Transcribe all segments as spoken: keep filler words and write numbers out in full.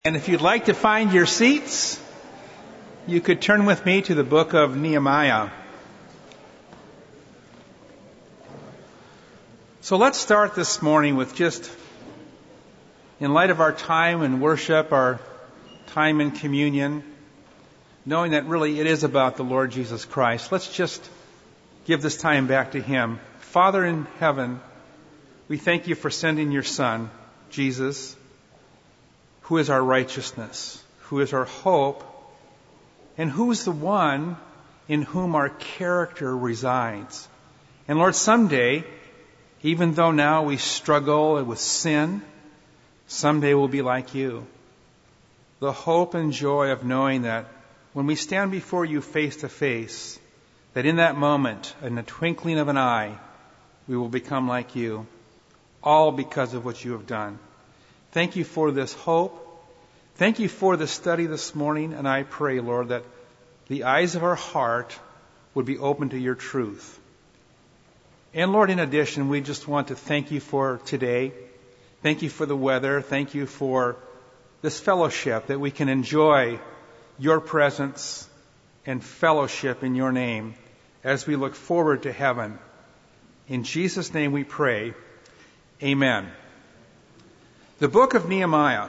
And if you'd like to find your seats, you could turn with me to the book of Nehemiah. So let's start this morning with just, in light of our time in worship, our time in communion, knowing that really it is about the Lord Jesus Christ, let's just give this time back to Him. Father in heaven, we thank You for sending Your Son, Jesus, who is our righteousness, who is our hope, and who is the one in whom our character resides. And Lord, someday, even though now we struggle with sin, someday we'll be like You. The hope and joy of knowing that when we stand before You face to face, that in that moment, in the twinkling of an eye, we will become like You, all because of what You have done. Thank You for this hope. Thank You for the study this morning, and I pray, Lord, that the eyes of our heart would be open to Your truth. And Lord, in addition, we just want to thank You for today. Thank You for the weather. Thank You for this fellowship, that we can enjoy Your presence and fellowship in Your name as we look forward to heaven. In Jesus' name we pray. Amen. The book of Nehemiah.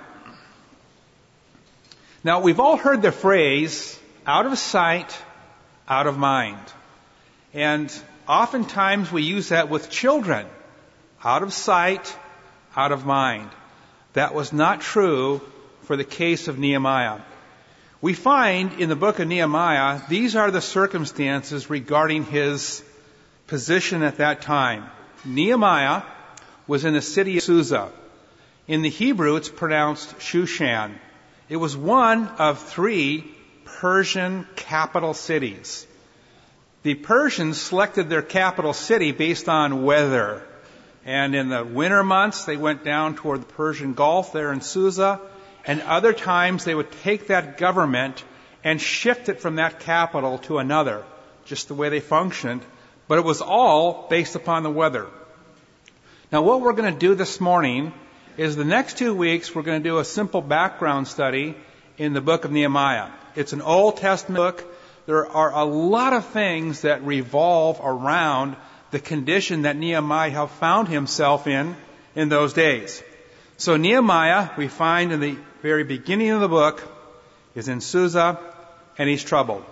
Now, we've all heard the phrase, out of sight, out of mind. And oftentimes we use that with children. Out of sight, out of mind. That was not true for the case of Nehemiah. We find in the book of Nehemiah, these are the circumstances regarding his position at that time. Nehemiah was in the city of Susa. In the Hebrew, it's pronounced Shushan. It was one of three Persian capital cities. The Persians selected their capital city based on weather. And in the winter months, they went down toward the Persian Gulf there in Susa. And other times, they would take that government and shift it from that capital to another, just the way they functioned. But it was all based upon the weather. Now, what we're going to do this morning is the next two weeks we're going to do a simple background study in the book of Nehemiah. It's an Old Testament book. There are a lot of things that revolve around the condition that Nehemiah found himself in in those days. So Nehemiah, we find in the very beginning of the book, is in Susa, and he's troubled.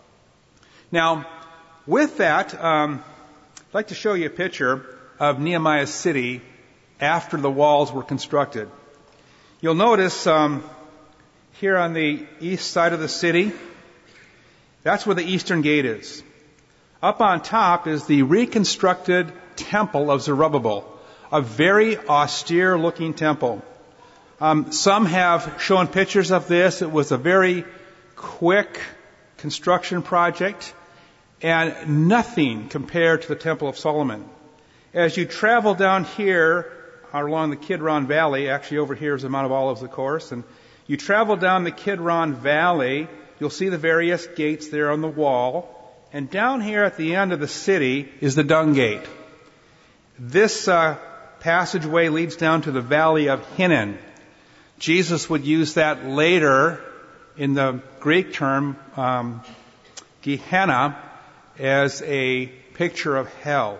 Now, with that, um, I'd like to show you a picture of Nehemiah's city after the walls were constructed. You'll notice um, here on the east side of the city, that's where the eastern gate is. Up on top is the reconstructed temple of Zerubbabel, a very austere-looking temple. Um, some have shown pictures of this. It was a very quick construction project, and nothing compared to the Temple of Solomon. As you travel down here along the Kidron Valley, actually over here is the Mount of Olives, of course, and you travel down the Kidron Valley, you'll see the various gates there on the wall, and down here at the end of the city is the Dung Gate. This uh, passageway leads down to the Valley of Hinnom. Jesus would use that later in the Greek term, um, Gehenna, as a picture of hell.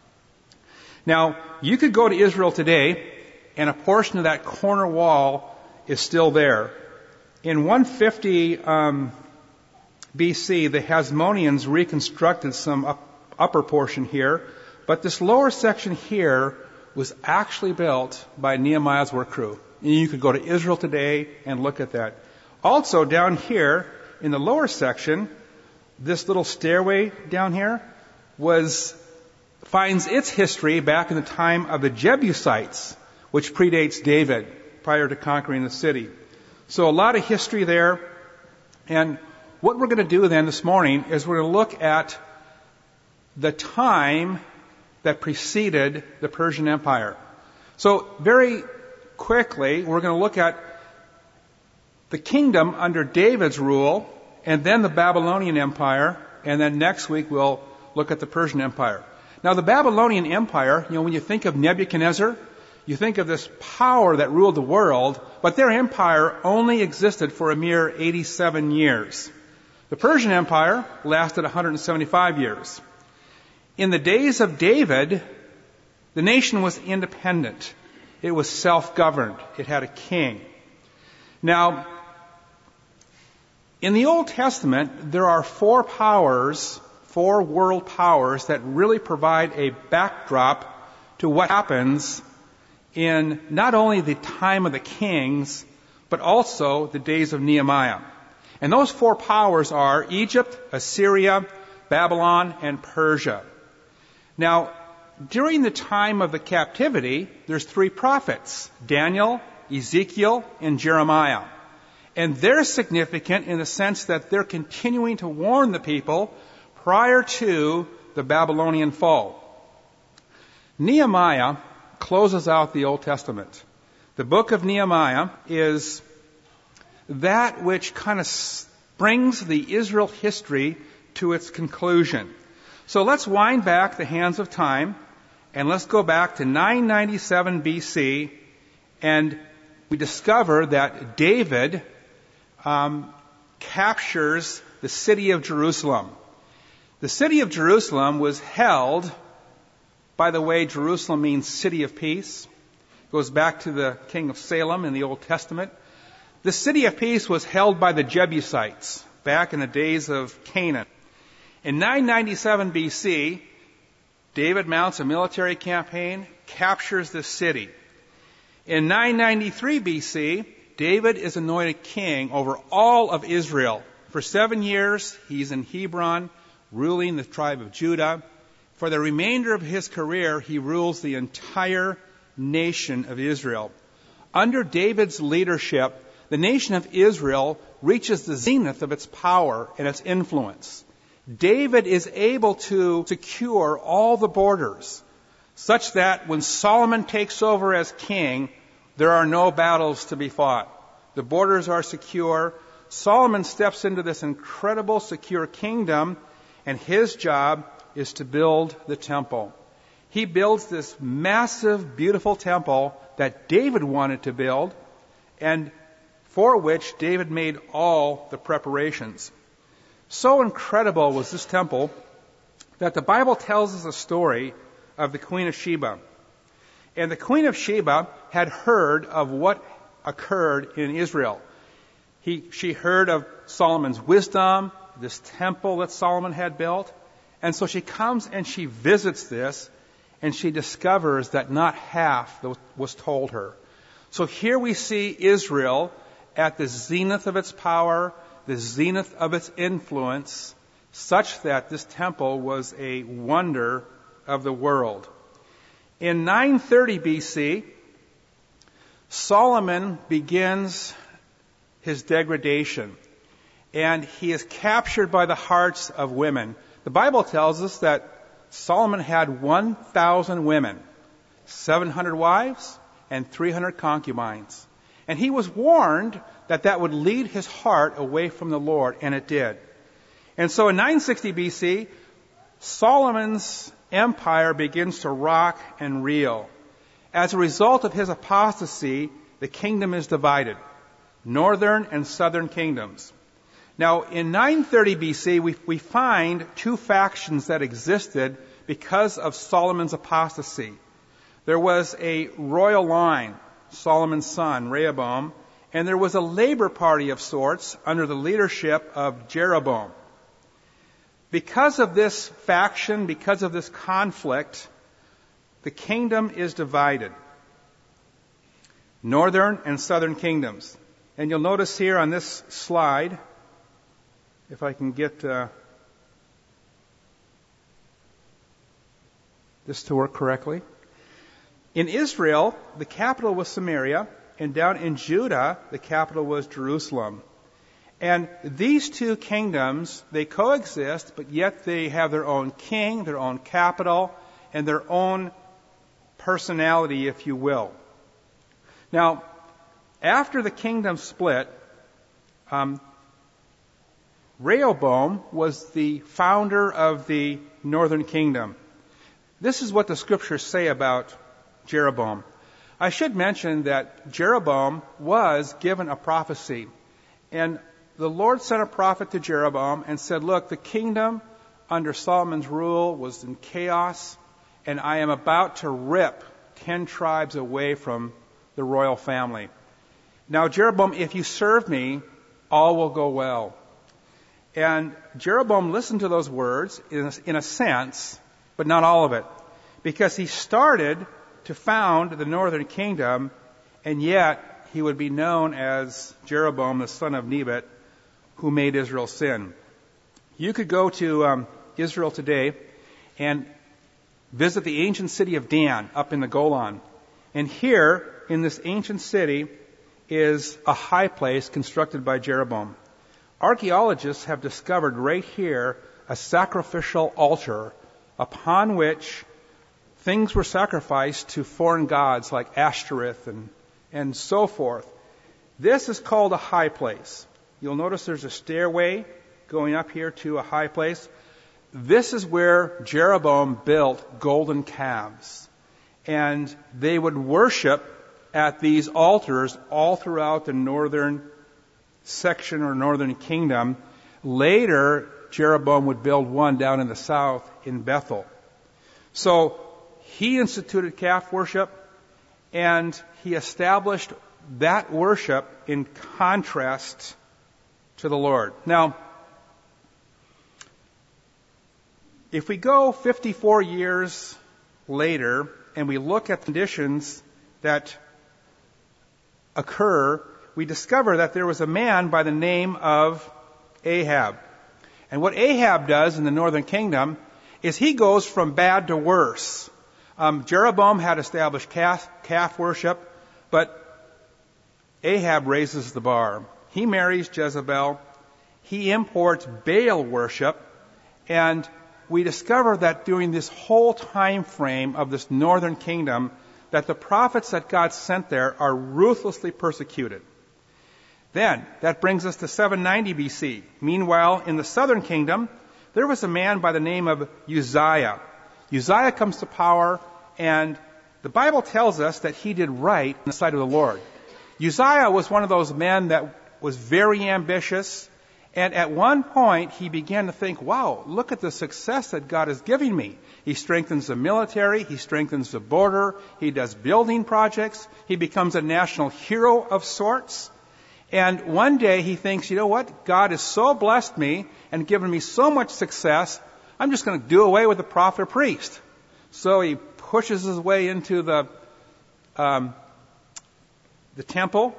Now, you could go to Israel today, and a portion of that corner wall is still there. In one fifty um, B C, the Hasmoneans reconstructed some up, upper portion here, but this lower section here was actually built by Nehemiah's work crew. And you could go to Israel today and look at that. Also, down here, in the lower section, this little stairway down here was finds its history back in the time of the Jebusites, which predates David, prior to conquering the city. So a lot of history there. And what we're going to do then this morning is we're going to look at the time that preceded the Persian Empire. So very quickly, we're going to look at the kingdom under David's rule, and then the Babylonian Empire, and then next week we'll look at the Persian Empire. Now, the Babylonian Empire, you know, when you think of Nebuchadnezzar, you think of this power that ruled the world, but their empire only existed for a mere eighty-seven years. The Persian Empire lasted one hundred seventy-five years. In the days of David, the nation was independent. It was self-governed. It had a king. Now, in the Old Testament, there are four powers, four world powers that really provide a backdrop to what happens in not only the time of the kings, but also the days of Nehemiah. And those four powers are Egypt, Assyria, Babylon, and Persia. Now, during the time of the captivity, there's three prophets, Daniel, Ezekiel, and Jeremiah. And they're significant in the sense that they're continuing to warn the people prior to the Babylonian fall. Nehemiah closes out the Old Testament. The book of Nehemiah is that which kind of brings the Israel history to its conclusion. So let's wind back the hands of time, and let's go back to nine ninety-seven B C, and we discover that David um, captures the city of Jerusalem. The city of Jerusalem was held, by the way, Jerusalem means city of peace. It goes back to the king of Salem in the Old Testament. The city of peace was held by the Jebusites back in the days of Canaan. In nine ninety-seven B C, David mounts a military campaign, captures the city. In nine ninety-three B C, David is anointed king over all of Israel. For seven years, he's in Hebron, ruling the tribe of Judah. For the remainder of his career, he rules the entire nation of Israel. Under David's leadership, the nation of Israel reaches the zenith of its power and its influence. David is able to secure all the borders, such that when Solomon takes over as king, there are no battles to be fought. The borders are secure. Solomon steps into this incredible secure kingdom, and his job is to build the temple. He builds this massive, beautiful temple that David wanted to build, and for which David made all the preparations. So incredible was this temple that the Bible tells us a story of the Queen of Sheba. And the Queen of Sheba had heard of what occurred in Israel. He, she heard of Solomon's wisdom, this temple that Solomon had built. And so she comes and she visits this, and she discovers that not half was told her. So here we see Israel at the zenith of its power, the zenith of its influence, such that this temple was a wonder of the world. In nine thirty B C, Solomon begins his degradation, and he is captured by the hearts of women. The Bible tells us that Solomon had one thousand women, seven hundred wives, and three hundred concubines. And he was warned that that would lead his heart away from the Lord, and it did. And so in nine sixty B C, Solomon's empire begins to rock and reel. As a result of his apostasy, the kingdom is divided, northern and southern kingdoms. Now, in nine thirty B C, we, we find two factions that existed because of Solomon's apostasy. There was a royal line, Solomon's son, Rehoboam, and there was a labor party of sorts under the leadership of Jeroboam. Because of this faction, because of this conflict, the kingdom is divided. Northern and southern kingdoms. And you'll notice here on this slide, if I can get uh, this to work correctly. In Israel, the capital was Samaria, and down in Judah, the capital was Jerusalem. And these two kingdoms, they coexist, but yet they have their own king, their own capital, and their own personality, if you will. Now, after the kingdom split, um, Rehoboam was the founder of the northern kingdom. This is what the scriptures say about Jeroboam. I should mention that Jeroboam was given a prophecy. And the Lord sent a prophet to Jeroboam and said, look, the kingdom under Solomon's rule was in chaos, and I am about to rip ten tribes away from the royal family. Now, Jeroboam, if you serve me, all will go well. And Jeroboam listened to those words in a, in a sense, but not all of it, because he started to found the northern kingdom, and yet he would be known as Jeroboam, the son of Nebat, who made Israel sin. You could go to um, Israel today and visit the ancient city of Dan up in the Golan. And here, in this ancient city, is a high place constructed by Jeroboam. Archaeologists have discovered right here a sacrificial altar upon which things were sacrificed to foreign gods like Ashtoreth and, and so forth. This is called a high place. You'll notice there's a stairway going up here to a high place. This is where Jeroboam built golden calves. And they would worship at these altars all throughout the northern section or northern kingdom. Later, Jeroboam would build one down in the south in Bethel. So he instituted calf worship, and he established that worship in contrast to the Lord. Now, if we go fifty-four years later and we look at conditions that occur, we discover that there was a man by the name of Ahab. And what Ahab does in the northern kingdom is he goes from bad to worse. Um, Jeroboam had established calf, calf worship, but Ahab raises the bar. He marries Jezebel. He imports Baal worship. And we discover that during this whole time frame of this northern kingdom, that the prophets that God sent there are ruthlessly persecuted. Then, that brings us to seven ninety B C. Meanwhile, in the southern kingdom, there was a man by the name of Uzziah. Uzziah comes to power, and the Bible tells us that he did right in the sight of the Lord. Uzziah was one of those men that was very ambitious, and at one point he began to think, wow, look at the success that God is giving me. He strengthens the military, he strengthens the border, he does building projects, he becomes a national hero of sorts. And one day he thinks, you know what, God has so blessed me and given me so much success, I'm just going to do away with the prophet or priest. So he pushes his way into the um, the temple,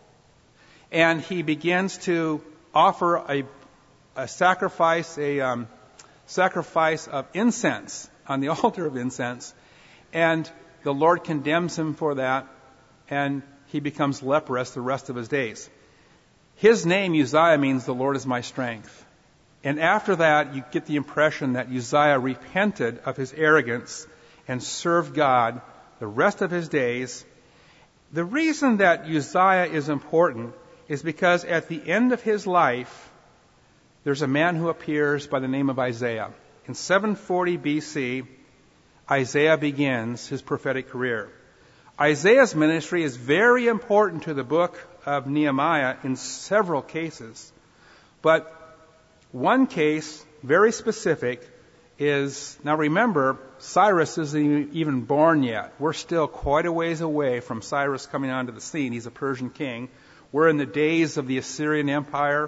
and he begins to offer a, a sacrifice, a um, sacrifice of incense on the altar of incense, and the Lord condemns him for that, and he becomes leprous the rest of his days. His name, Uzziah, means the Lord is my strength. And after that, you get the impression that Uzziah repented of his arrogance and served God the rest of his days. The reason that Uzziah is important is because at the end of his life, there's a man who appears by the name of Isaiah. In seven forty B C, Isaiah begins his prophetic career. Isaiah's ministry is very important to the book of Nehemiah in several cases. But one case, very specific, is, now remember, Cyrus isn't even born yet. We're still quite a ways away from Cyrus coming onto the scene. He's a Persian king. We're in the days of the Assyrian Empire,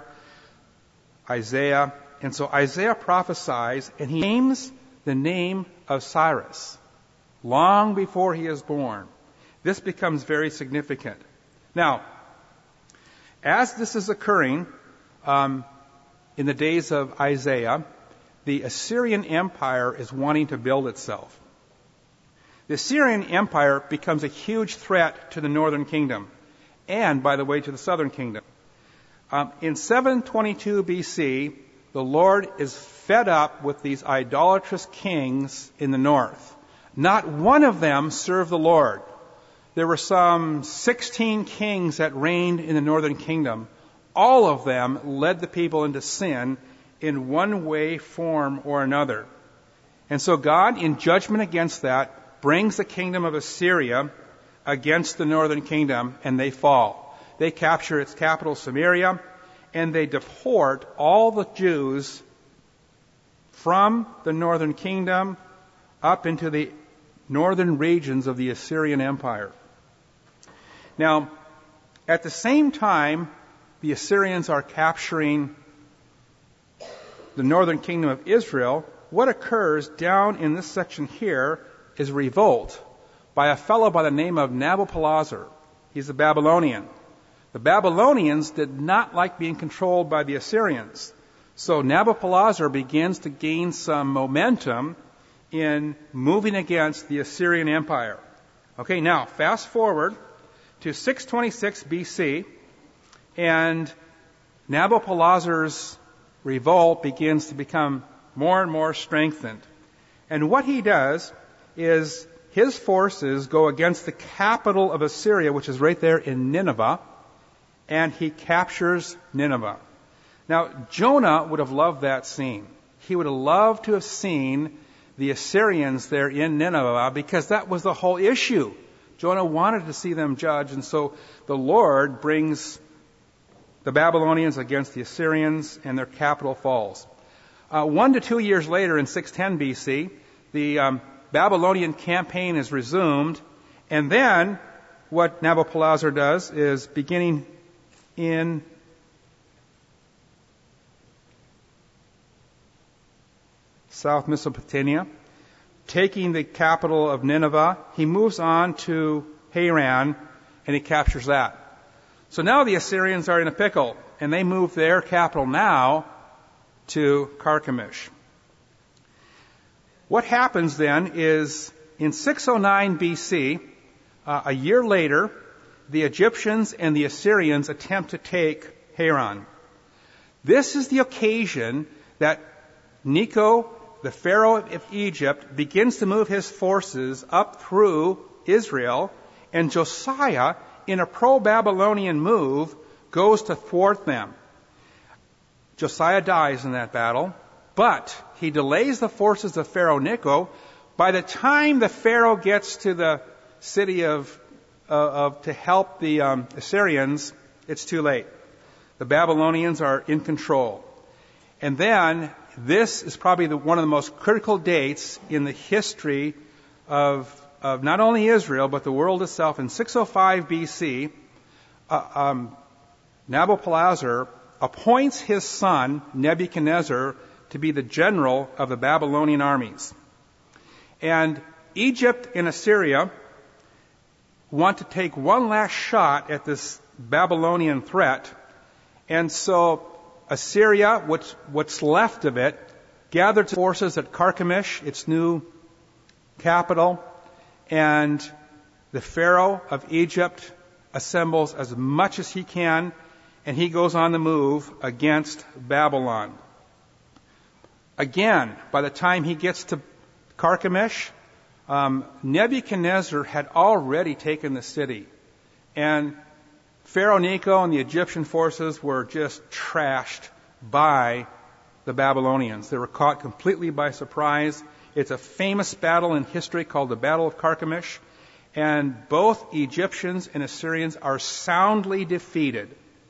Isaiah. And so Isaiah prophesies, and he names the name of Cyrus long before he is born. This becomes very significant. Now, as this is occurring um, in the days of Isaiah, the Assyrian Empire is wanting to build itself. The Assyrian Empire becomes a huge threat to the northern kingdom, and, by the way, to the southern kingdom. Um, in seven twenty-two B C, the Lord is fed up with these idolatrous kings in the north. Not one of them served the Lord. There were some sixteen kings that reigned in the northern kingdom. All of them led the people into sin in one way, form, or another. And so God, in judgment against that, brings the kingdom of Assyria against the northern kingdom, and they fall. They capture its capital, Samaria, and they deport all the Jews from the northern kingdom up into the northern regions of the Assyrian Empire. Now, at the same time, the Assyrians are capturing the northern kingdom of Israel. What occurs down in this section here is revolt by a fellow by the name of Nabopolassar. He's a Babylonian. The Babylonians did not like being controlled by the Assyrians. So Nabopolassar begins to gain some momentum in moving against the Assyrian Empire. Okay, now fast forward to six twenty-six B C, and Nabopolassar's revolt begins to become more and more strengthened. And what he does is his forces go against the capital of Assyria, which is right there in Nineveh, and he captures Nineveh. Now, Jonah would have loved that scene. He would have loved to have seen the Assyrians there in Nineveh, because that was the whole issue. Jonah wanted to see them judged, and so the Lord brings the Babylonians against the Assyrians, and their capital falls. Uh, one to two years later, in six ten B C, the um, Babylonian campaign is resumed, and then what Nabopolassar does is, beginning in South Mesopotamia, taking the capital of Nineveh, he moves on to Haran, and he captures that. So now the Assyrians are in a pickle, and they move their capital now to Carchemish. What happens then is, in six oh nine B C, uh, a year later, the Egyptians and the Assyrians attempt to take Haran. This is the occasion that Necho, the Pharaoh of Egypt, begins to move his forces up through Israel, and Josiah, in a pro-Babylonian move, goes to thwart them. Josiah dies in that battle, but he delays the forces of Pharaoh Necho. By the time the Pharaoh gets to the city of, uh, of to help the um, Assyrians, it's too late. The Babylonians are in control. And then, this is probably the, one of the most critical dates in the history of, of not only Israel, but the world itself. In six oh five B C, uh, um, Nabopolassar appoints his son, Nebuchadnezzar, to be the general of the Babylonian armies. And Egypt and Assyria want to take one last shot at this Babylonian threat. And so Assyria, what's, what's left of it, gathered forces at Carchemish, its new capital, and the Pharaoh of Egypt assembles as much as he can, and he goes on the move against Babylon. Again, by the time he gets to Carchemish, um, Nebuchadnezzar had already taken the city. And Pharaoh Necho and the Egyptian forces were just trashed by the Babylonians. They were caught completely by surprise. It's a famous battle in history called the Battle of Carchemish. And both Egyptians and Assyrians are soundly defeated.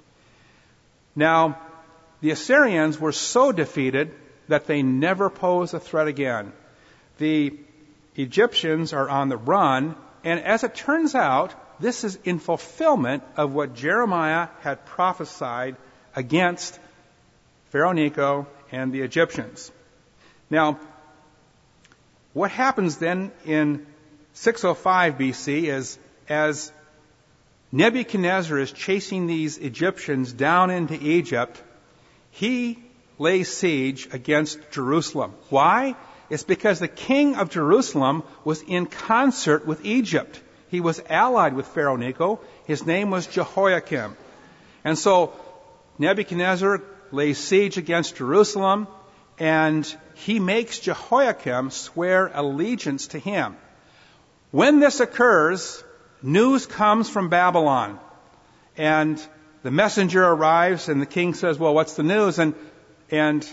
Now, the Assyrians were so defeated that they never pose a threat again. The Egyptians are on the run, and as it turns out, this is in fulfillment of what Jeremiah had prophesied against Pharaoh Necho and the Egyptians. Now, what happens then in six oh five B C is, as Nebuchadnezzar is chasing these Egyptians down into Egypt, he lays siege against Jerusalem. Why? It's because the king of Jerusalem was in concert with Egypt. He was allied with Pharaoh Necho. His name was Jehoiakim. And so Nebuchadnezzar lays siege against Jerusalem, and he makes Jehoiakim swear allegiance to him. When this occurs, news comes from Babylon, and the messenger arrives, and the king says, well, what's the news? And, and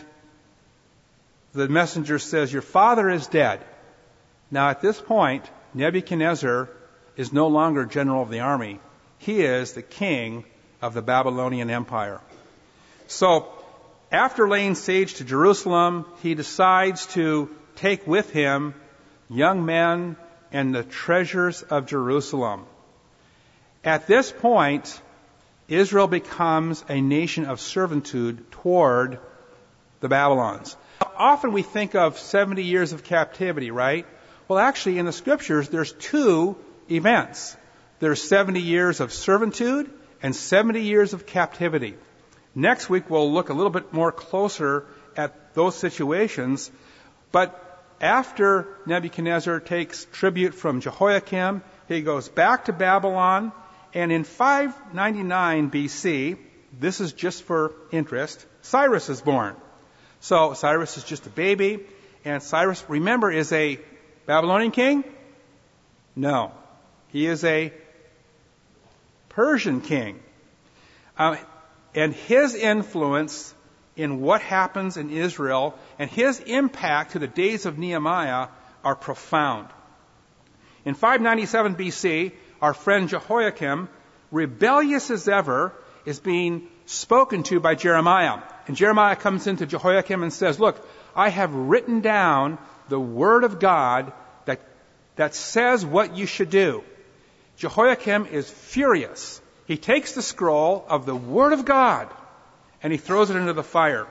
the messenger says, your father is dead. Now, at this point, Nebuchadnezzar is no longer general of the army. He is the king of the Babylonian Empire. So, after laying siege to Jerusalem, he decides to take with him young men and the treasures of Jerusalem. At this point, Israel becomes a nation of servitude toward the Babylons. Often we think of seventy years of captivity, right? Well, actually, in the scriptures, there's two events. There's seventy years of servitude and seventy years of captivity. Next week, we'll look a little bit more closer at those situations. But after Nebuchadnezzar takes tribute from Jehoiakim, he goes back to Babylon. And in five ninety-nine B C, this is just for interest, Cyrus is born. So Cyrus is just a baby. And Cyrus, remember, is a Babylonian king? No. He is a Persian king. Uh, and his influence in what happens in Israel and his impact to the days of Nehemiah are profound. In five ninety-seven B C, our friend Jehoiakim, rebellious as ever, is being spoken to by Jeremiah. And Jeremiah comes into Jehoiakim and says, look, I have written down the word of God that, that says what you should do. Jehoiakim is furious. He takes the scroll of the word of God and he throws it into the fire.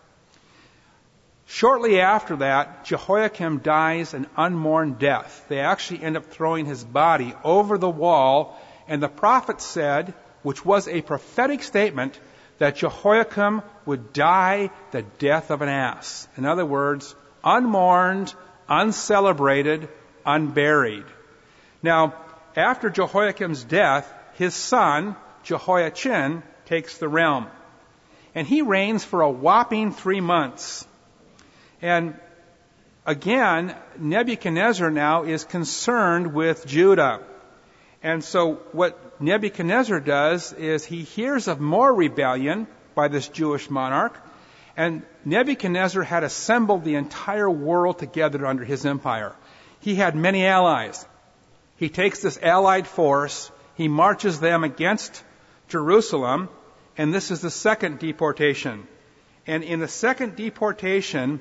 Shortly after that, Jehoiakim dies an unmourned death. They actually end up throwing his body over the wall, and the prophet said, which was a prophetic statement, that Jehoiakim would die the death of an ass. In other words, unmourned, uncelebrated, unburied. Now, after Jehoiakim's death, his son, Jehoiachin, takes the realm. And he reigns for a whopping three months. And again, Nebuchadnezzar now is concerned with Judah. And so what Nebuchadnezzar does is he hears of more rebellion by this Jewish monarch. And Nebuchadnezzar had assembled the entire world together under his empire. He had many allies. He takes this allied force, he marches them against Jerusalem, and this is the second deportation. And in the second deportation,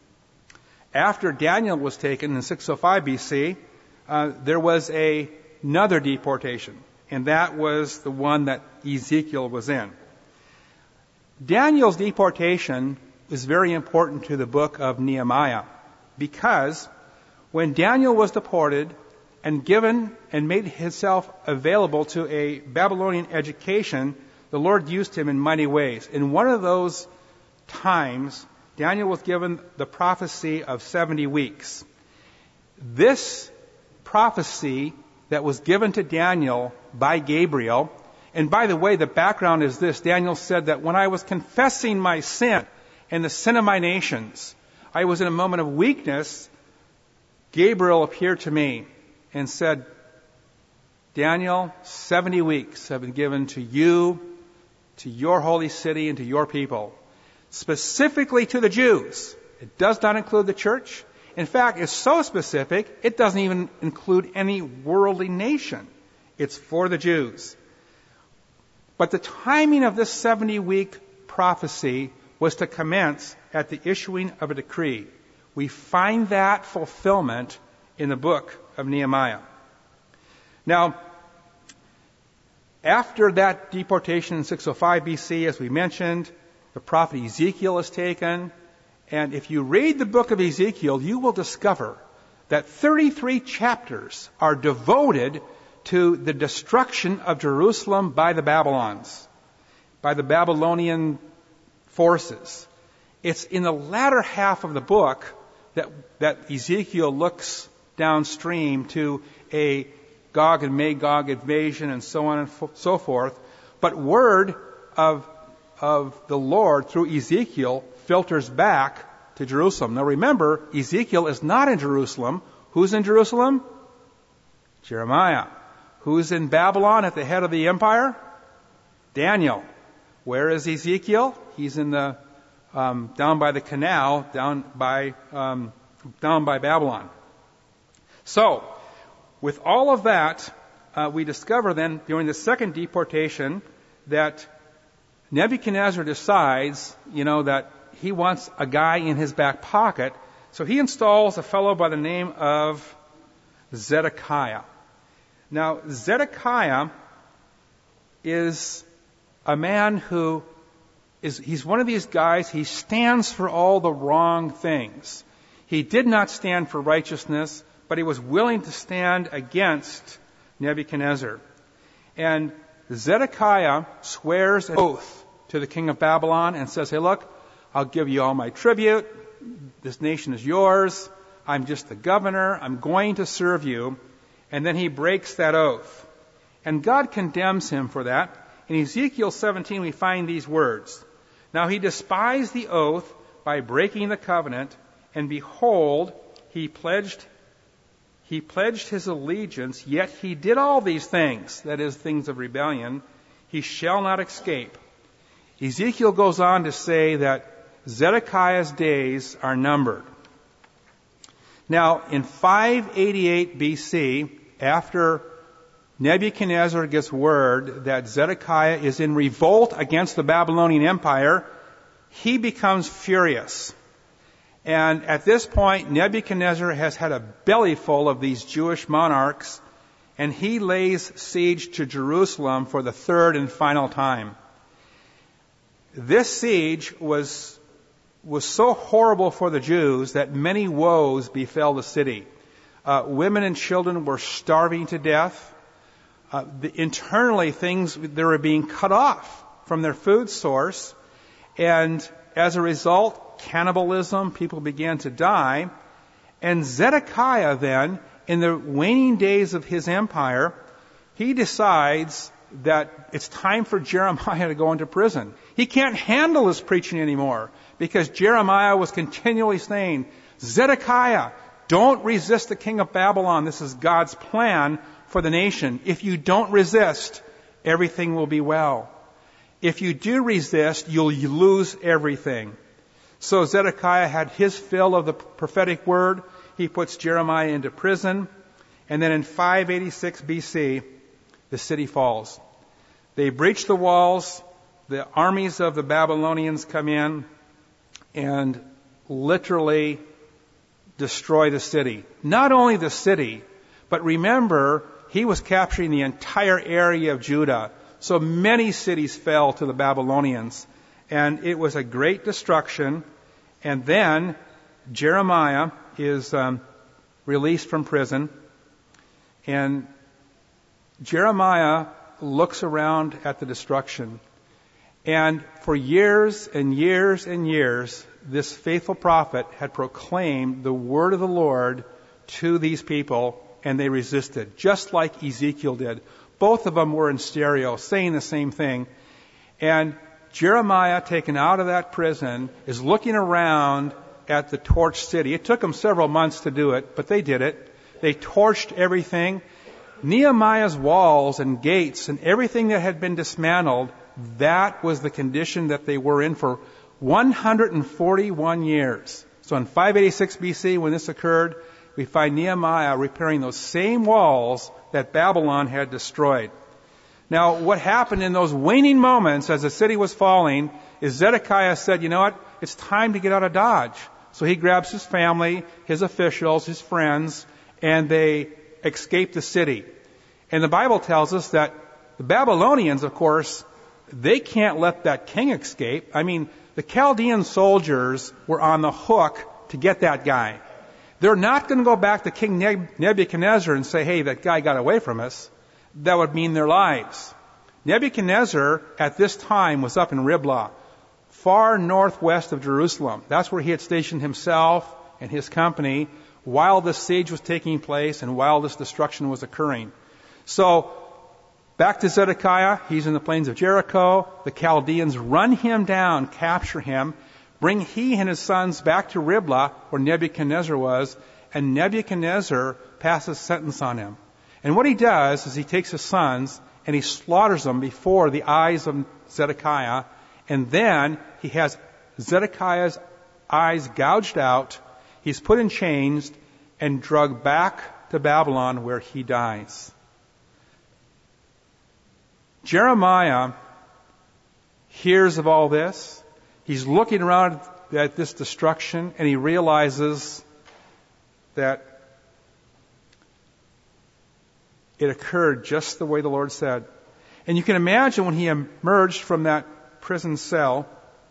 after Daniel was taken in six oh five B C, uh, there was a, another deportation, and that was the one that Ezekiel was in. Daniel's deportation is very important to the book of Nehemiah, because when Daniel was deported and given and made himself available to a Babylonian education, the Lord used him in mighty ways. In one of those times, Daniel was given the prophecy of seventy weeks. This prophecy that was given to Daniel by Gabriel, and by the way, the background is this. Daniel said that when I was confessing my sin and the sin of my nations, I was in a moment of weakness. Gabriel appeared to me and said, Daniel, seventy weeks have been given to you, to your holy city, and to your people. Specifically to the Jews. It does not include the church. In fact, it's so specific, it doesn't even include any worldly nation. It's for the Jews. But the timing of this seventy-week prophecy was to commence at the issuing of a decree. We find that fulfillment in the book of Nehemiah. Now, after that deportation in six oh five B C, as we mentioned, the prophet Ezekiel is taken. And if you read the book of Ezekiel, you will discover that thirty-three chapters are devoted to the destruction of Jerusalem by the Babylons, by the Babylonian forces. It's in the latter half of the book that, that Ezekiel looks downstream to a Gog and Magog invasion and so on and so forth. But word of of the Lord through Ezekiel filters back to Jerusalem. Now remember, Ezekiel is not in Jerusalem. Who's in Jerusalem? Jeremiah. Who's in Babylon at the head of the empire? Daniel. Where is Ezekiel? He's in the um, down by the canal, down by um, down by Babylon. So, with all of that, uh, we discover then during the second deportation that Nebuchadnezzar decides, you know, that he wants a guy in his back pocket. So he installs a fellow by the name of Zedekiah. Now, Zedekiah is a man who is, he's one of these guys, he stands for all the wrong things. He did not stand for righteousness, but he was willing to stand against Nebuchadnezzar. And Zedekiah swears an oath to the king of Babylon and says, hey, look, I'll give you all my tribute. This nation is yours. I'm just the governor. I'm going to serve you. And then he breaks that oath. And God condemns him for that. In Ezekiel seventeen, we find these words. Now he despised the oath by breaking the covenant, and behold, he pledged he pledged his allegiance, yet he did all these things, that is, things of rebellion. He shall not escape. Ezekiel goes on to say that Zedekiah's days are numbered. Now, in five eighty-eight B C, after Nebuchadnezzar gets word that Zedekiah is in revolt against the Babylonian Empire, he becomes furious. And at this point, Nebuchadnezzar has had a belly full of these Jewish monarchs, and he lays siege to Jerusalem for the third and final time. This siege was, was so horrible for the Jews that many woes befell the city. Uh, women and children were starving to death. Uh, the, internally, things, they were being cut off from their food source. And as a result, cannibalism, people began to die. And Zedekiah then, in the waning days of his empire, he decides that it's time for Jeremiah to go into prison. He can't handle his preaching anymore because Jeremiah was continually saying, Zedekiah, don't resist the king of Babylon. This is God's plan for the nation. If you don't resist, everything will be well. If you do resist, you'll lose everything. So Zedekiah had his fill of the prophetic word. He puts Jeremiah into prison. And then in five eighty-six B C, the city falls. They breach the walls. The armies of the Babylonians come in and literally destroy the city. Not only the city, but remember, he was capturing the entire area of Judah. So many cities fell to the Babylonians. And it was a great destruction. And then Jeremiah is um, released from prison. And Jeremiah looks around at the destruction. And for years and years and years, this faithful prophet had proclaimed the word of the Lord to these people, and they resisted, just like Ezekiel did. Both of them were in stereo, saying the same thing. And Jeremiah, taken out of that prison, is looking around at the torched city. It took them several months to do it, but they did it. They torched everything. Nehemiah's walls and gates and everything that had been dismantled, that was the condition that they were in for one hundred forty-one years. So in five eighty-six B C, when this occurred, we find Nehemiah repairing those same walls that Babylon had destroyed. Now, what happened in those waning moments as the city was falling is Zedekiah said, you know what, it's time to get out of Dodge. So he grabs his family, his officials, his friends, and they escape the city. And the Bible tells us that the Babylonians, of course, they can't let that king escape. I mean, the Chaldean soldiers were on the hook to get that guy. They're not going to go back to King Nebuchadnezzar and say, hey, that guy got away from us. That would mean their lives. Nebuchadnezzar, at this time, was up in Riblah, far northwest of Jerusalem. That's where he had stationed himself and his company while this siege was taking place and while this destruction was occurring. So, back to Zedekiah. He's in the plains of Jericho. The Chaldeans run him down, capture him, bring he and his sons back to Riblah, where Nebuchadnezzar was, and Nebuchadnezzar passes sentence on him. And what he does is he takes his sons and he slaughters them before the eyes of Zedekiah, and then he has Zedekiah's eyes gouged out, he's put in chains, and dragged back to Babylon, where he dies. Jeremiah hears of all this. He's looking around at this destruction, and he realizes that it occurred just the way the Lord said. And you can imagine when he emerged from that prison cell,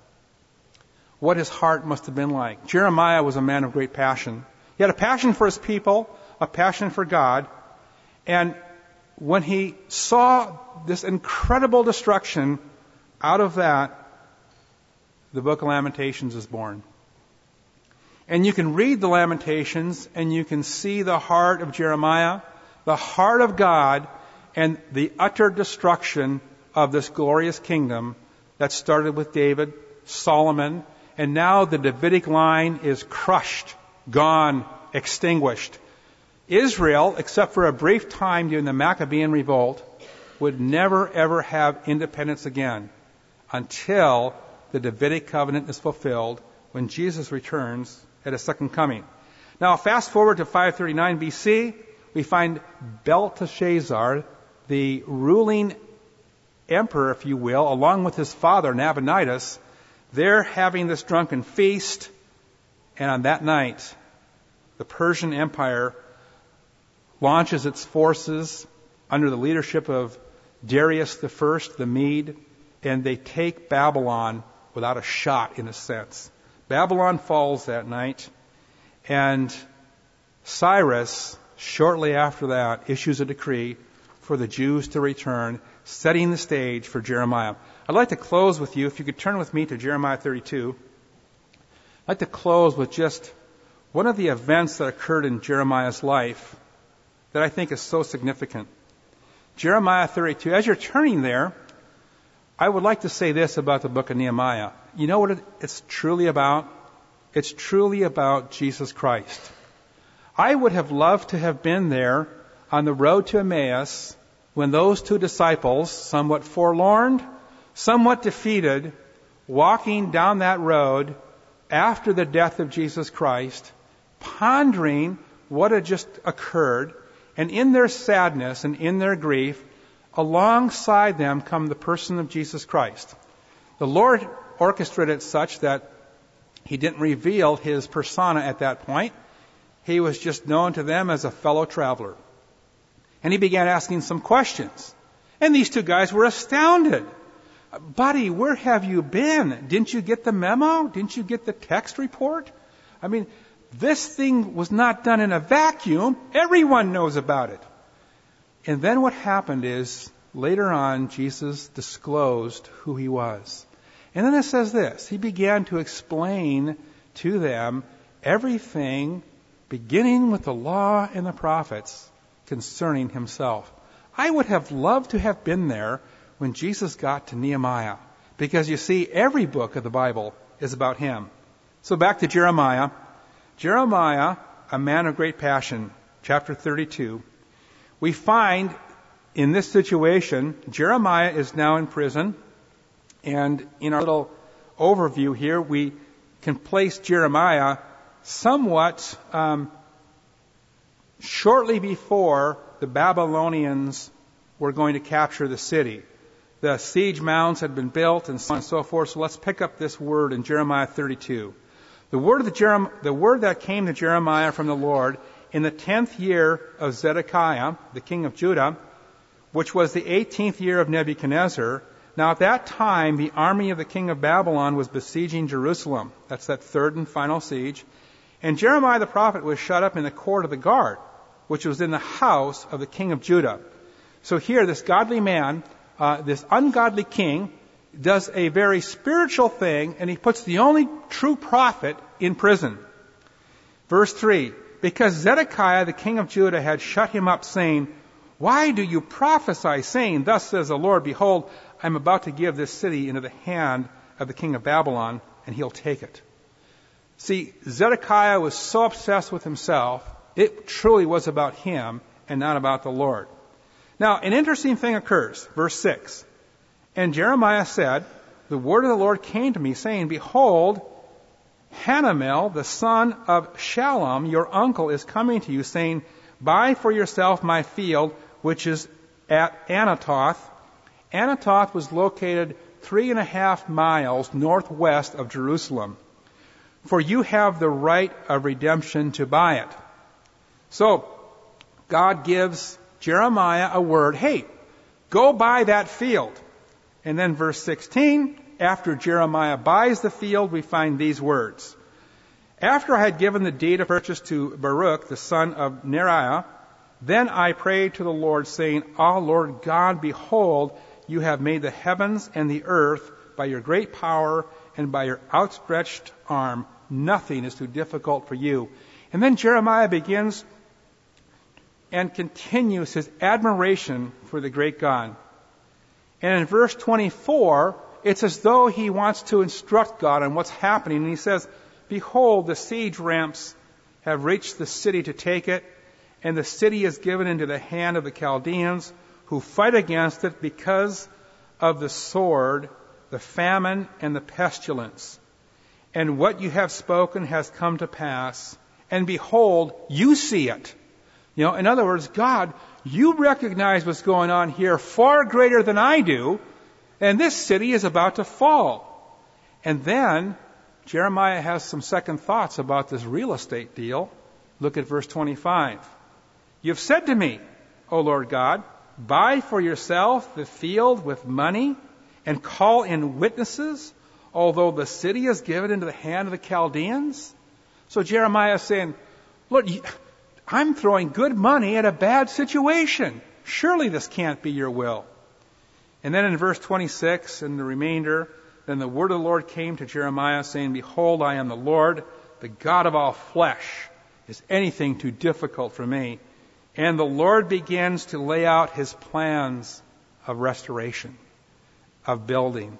what his heart must have been like. Jeremiah was a man of great passion. He had a passion for his people, a passion for God. And when he saw this incredible destruction, out of that, the book of Lamentations is born. And you can read the Lamentations and you can see the heart of Jeremiah, the heart of God, and the utter destruction of this glorious kingdom that started with David, Solomon, and now the Davidic line is crushed, gone, extinguished. Israel, except for a brief time during the Maccabean revolt, would never ever have independence again until the Davidic covenant is fulfilled when Jesus returns at his second coming. Now, fast forward to five thirty-nine B C, we find Belteshazzar, the ruling emperor, if you will, along with his father, Nabonidus. They're having this drunken feast, and on that night, the Persian Empire launches its forces under the leadership of Darius the First, the Mede, and they take Babylon without a shot, in a sense. Babylon falls that night, and Cyrus, shortly after that, issues a decree for the Jews to return, setting the stage for Jeremiah. I'd like to close with you, if you could turn with me to Jeremiah thirty-two. I'd like to close with just one of the events that occurred in Jeremiah's life that I think is so significant. Jeremiah thirty-two. As you're turning there, I would like to say this about the book of Nehemiah. You know what it's truly about? It's truly about Jesus Christ. I would have loved to have been there on the road to Emmaus when those two disciples, somewhat forlorn, somewhat defeated, walking down that road after the death of Jesus Christ, pondering what had just occurred, and in their sadness and in their grief, alongside them come the person of Jesus Christ. The Lord orchestrated it such that he didn't reveal his persona at that point. He was just known to them as a fellow traveler. And he began asking some questions. And these two guys were astounded. Buddy, where have you been? Didn't you get the memo? Didn't you get the text report? I mean, this thing was not done in a vacuum. Everyone knows about it. And then what happened is, later on, Jesus disclosed who he was. And then it says this: he began to explain to them everything, beginning with the law and the prophets, concerning himself. I would have loved to have been there when Jesus got to Nehemiah, because you see, every book of the Bible is about him. So back to Jeremiah. Jeremiah, a man of great passion, chapter thirty-two. We find in this situation, Jeremiah is now in prison, and in our little overview here, we can place Jeremiah somewhat um, shortly before the Babylonians were going to capture the city. The siege mounds had been built, and so on and so forth. So let's pick up this word in Jeremiah thirty-two. The word, of the, Jerem- the word that came to Jeremiah from the Lord in the tenth year of Zedekiah, the king of Judah, which was the eighteenth year of Nebuchadnezzar. Now at that time, the army of the king of Babylon was besieging Jerusalem. That's that third and final siege. And Jeremiah the prophet was shut up in the court of the guard, which was in the house of the king of Judah. So here, this godly man, uh, this ungodly king, does a very spiritual thing, and he puts the only true prophet in prison. Verse three, because Zedekiah the king of Judah had shut him up, saying, why do you prophesy, saying, thus says the Lord, behold, I am about to give this city into the hand of the king of Babylon, and he'll take it. See, Zedekiah was so obsessed with himself, it truly was about him and not about the Lord. Now, an interesting thing occurs. Verse six. And Jeremiah said, the word of the Lord came to me, saying, behold, Hanamel, the son of Shallum, your uncle, is coming to you, saying, buy for yourself my field, which is at Anatoth, Anathoth was located three and a half miles northwest of Jerusalem. For you have the right of redemption to buy it. So, God gives Jeremiah a word. Hey, go buy that field. And then verse sixteen, after Jeremiah buys the field, we find these words. After I had given the deed of purchase to Baruch, the son of Neriah, then I prayed to the Lord, saying, O Lord God, behold, you have made the heavens and the earth by your great power and by your outstretched arm. Nothing is too difficult for you. And then Jeremiah begins and continues his admiration for the great God. And in verse twenty-four, it's as though he wants to instruct God on what's happening. And he says, behold, the siege ramps have reached the city to take it, and the city is given into the hand of the Chaldeans, who fight against it because of the sword, the famine, and the pestilence. And what you have spoken has come to pass, and behold, you see it. You know, in other words, God, you recognize what's going on here far greater than I do, and this city is about to fall. And then Jeremiah has some second thoughts about this real estate deal. Look at verse twenty-five. You've said to me, O Lord God, buy for yourself the field with money and call in witnesses, although the city is given into the hand of the Chaldeans. So Jeremiah is saying, Lord, I'm throwing good money at a bad situation. Surely this can't be your will. And then in verse twenty-six and the remainder, then the word of the Lord came to Jeremiah, saying, behold, I am the Lord, the God of all flesh. Is anything too difficult for me? And the Lord begins to lay out his plans of restoration, of building.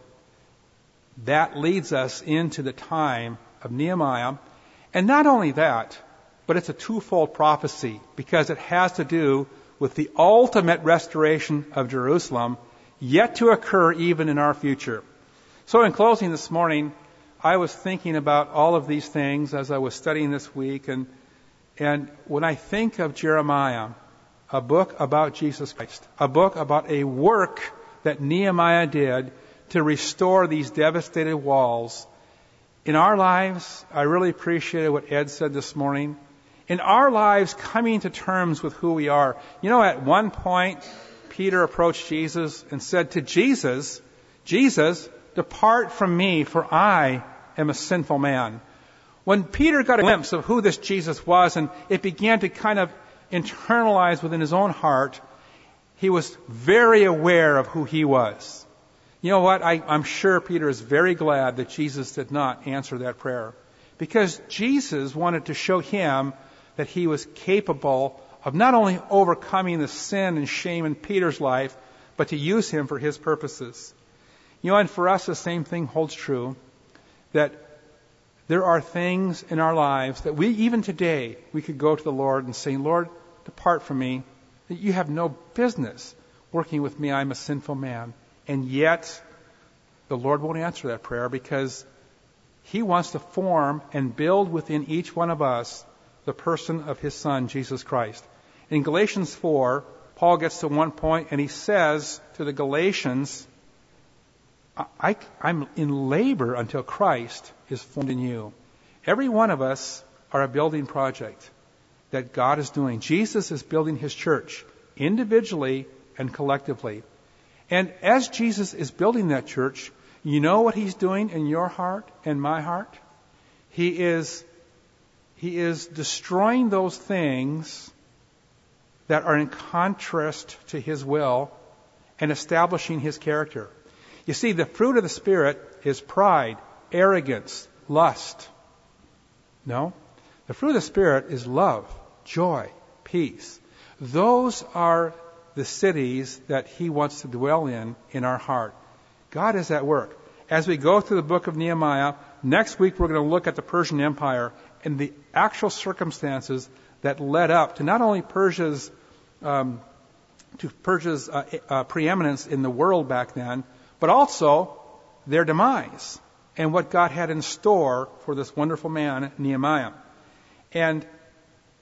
That leads us into the time of Nehemiah. And not only that, but it's a twofold prophecy, because it has to do with the ultimate restoration of Jerusalem, yet to occur even in our future. So in closing this morning, I was thinking about all of these things as I was studying this week, and and when I think of Jeremiah, a book about Jesus Christ, a book about a work that Nehemiah did to restore these devastated walls, in our lives, I really appreciated what Ed said this morning. In our lives, coming to terms with who we are. You know, at one point, Peter approached Jesus and said to Jesus, Jesus, depart from me, for I am a sinful man. When Peter got a glimpse of who this Jesus was, and it began to kind of internalize within his own heart, he was very aware of who he was. You know what? I, I'm sure Peter is very glad that Jesus did not answer that prayer, because Jesus wanted to show him that he was capable of not only overcoming the sin and shame in Peter's life, but to use him for his purposes. You know, and for us the same thing holds true, that there are things in our lives that we, even today, we could go to the Lord and say, Lord, depart from me. That you have no business working with me. I'm a sinful man. And yet, the Lord won't answer that prayer, because he wants to form and build within each one of us the person of his Son, Jesus Christ. In Galatians four, Paul gets to one point and he says to the Galatians, I, I'm in labor until Christ is formed in you. Every one of us are a building project that God is doing. Jesus is building his church individually and collectively. And as Jesus is building that church, you know what he's doing in your heart and my heart? He is, he is destroying those things that are in contrast to his will and establishing his character. You see, the fruit of the Spirit is pride, arrogance, lust. No. The fruit of the Spirit is love, joy, peace. Those are the cities that he wants to dwell in, in our heart. God is at work. As we go through the book of Nehemiah, next week we're going to look at the Persian Empire and the actual circumstances that led up to not only Persia's um, to Persia's uh, uh, preeminence in the world back then, but also their demise and what God had in store for this wonderful man, Nehemiah. And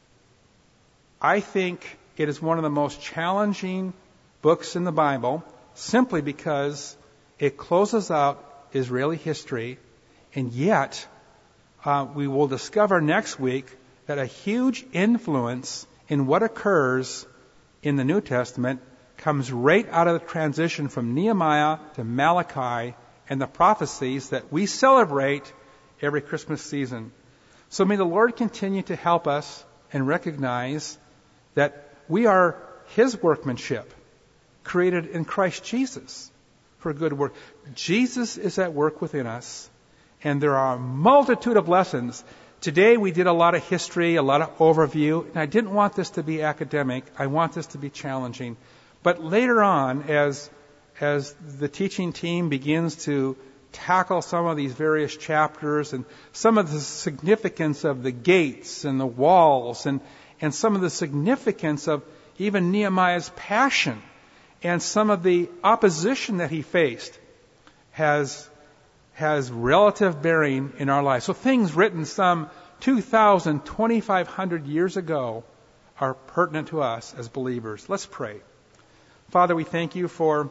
I think it is one of the most challenging books in the Bible simply because it closes out Israeli history, and yet uh, we will discover next week that a huge influence in what occurs in the New Testament comes right out of the transition from Nehemiah to Malachi and the prophecies that we celebrate every Christmas season. So may the Lord continue to help us and recognize that we are His workmanship, created in Christ Jesus for good work. Jesus is at work within us, and there are a multitude of lessons. Today we did a lot of history, a lot of overview, and I didn't want this to be academic. I want this to be challenging. But later on, as as the teaching team begins to tackle some of these various chapters and some of the significance of the gates and the walls and, and some of the significance of even Nehemiah's passion and some of the opposition that he faced has has relative bearing in our lives. So things written some two thousand, twenty-five hundred years ago are pertinent to us as believers. Let's pray. Father, we thank you for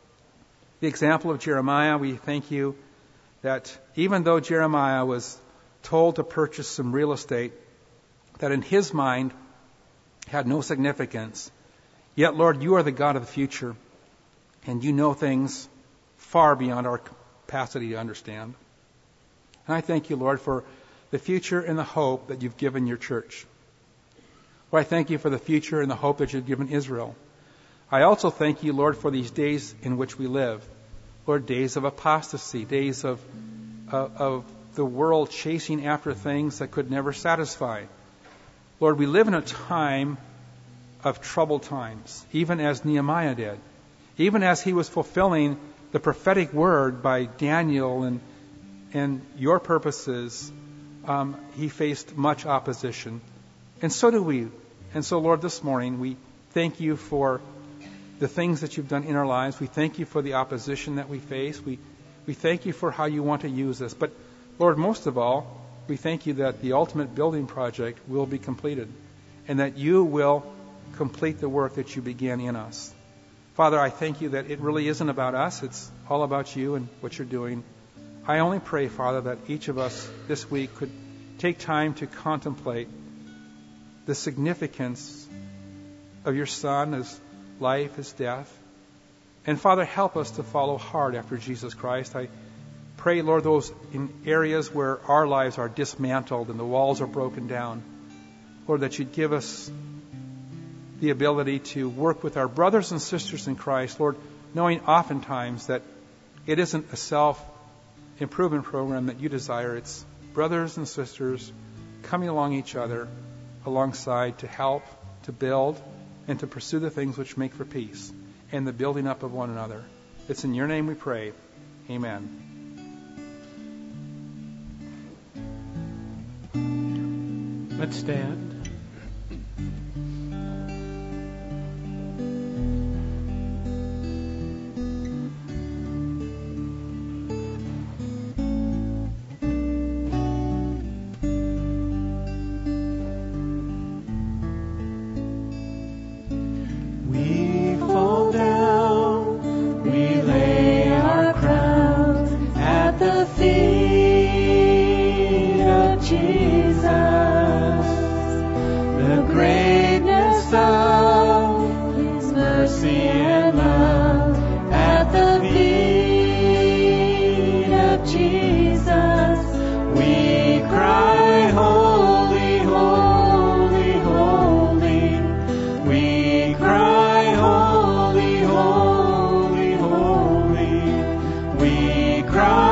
the example of Jeremiah. We thank you that even though Jeremiah was told to purchase some real estate that in his mind had no significance, yet, Lord, you are the God of the future, and you know things far beyond our capacity to understand. And I thank you, Lord, for the future and the hope that you've given your church. Lord, I thank you for the future and the hope that you've given Israel. I also thank you, Lord, for these days in which we live. Lord, days of apostasy, days of, of, of the world chasing after things that could never satisfy. Lord, we live in a time of troubled times, even as Nehemiah did. Even as he was fulfilling the prophetic word by Daniel and, and your purposes, um, he faced much opposition. And so do we. And so, Lord, this morning we thank you for the things that you've done in our lives. We thank you for the opposition that we face. We we thank you for how you want to use us. But, Lord, most of all, we thank you that the ultimate building project will be completed and that you will complete the work that you began in us. Father, I thank you that it really isn't about us. It's all about you and what you're doing. I only pray, Father, that each of us this week could take time to contemplate the significance of your Son, his life, his death. And Father, help us to follow hard after Jesus Christ. I pray, Lord, those in areas where our lives are dismantled and the walls are broken down, Lord, that you'd give us the ability to work with our brothers and sisters in Christ, Lord, knowing oftentimes that it isn't a self-improvement program that you desire. It's brothers and sisters coming along each other, alongside to help, to build, and to pursue the things which make for peace and the building up of one another. It's in your name we pray. Amen. Let's stand. Cry.